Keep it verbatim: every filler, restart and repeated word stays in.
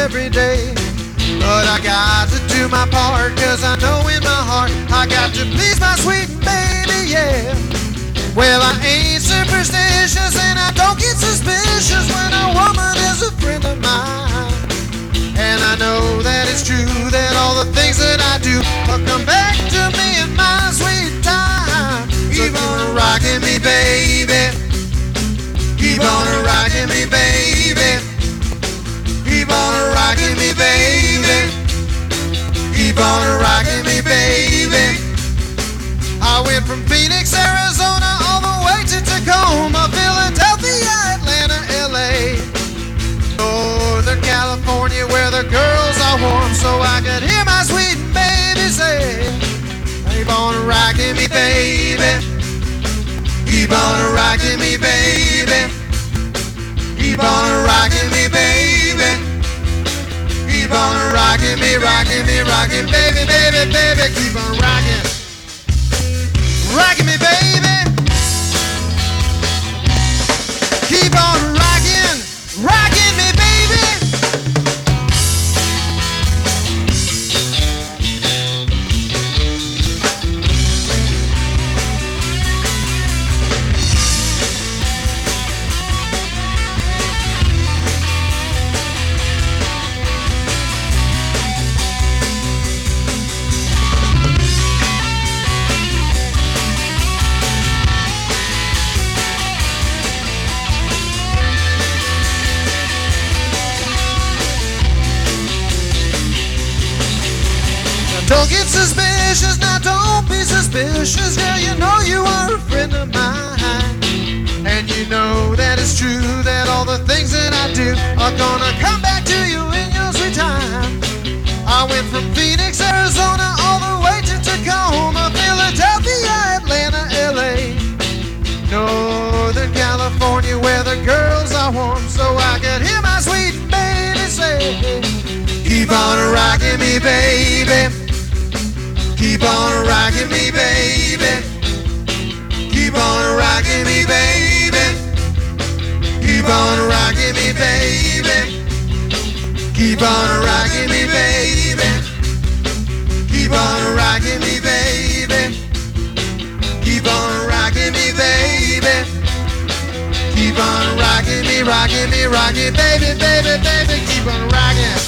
every day. But I got to do my part, cause I know in my heart I got to please my sweet baby, yeah. Well, I ain't superstitious and I don't get suspicious when a woman is a friend of mine. And I know that it's true that all the things that I do will come back to me in my sweet time. Keep on rocking me, baby. Keep on rocking me, baby. Keep on rocking me, baby. Keep on rocking me, baby. I went from Phoenix, Arizona, all the way to Tacoma, Philadelphia, Atlanta, L A, Northern California, where the girls are warm, so I could hear my sweet baby say, keep on rocking me, baby. Keep on rocking me, baby. Keep on rocking me, baby. Keep on rocking me, rocking me, rocking, baby, baby, baby. Keep on rocking. Rocking me, baby. Keep on rocking, rocking me, baby. Don't get suspicious, now don't be suspicious. Yeah, you know you are a friend of mine. And you know that it's true that all the things that I do are gonna come back to you in your sweet time. I went from Phoenix, Arizona, all the way to Tacoma, Philadelphia, Atlanta, L A, Northern California, where the girls are warm, so I could hear my sweet baby say, keep on rocking me, baby. Keep on rocking me, baby. Keep on rocking me, baby. Keep on rocking me, baby. Keep on rocking me, baby. Keep on rocking me, baby. Keep on rocking me, baby. Keep on rocking me, rocking me, rocking, baby, baby, baby. Keep on rocking.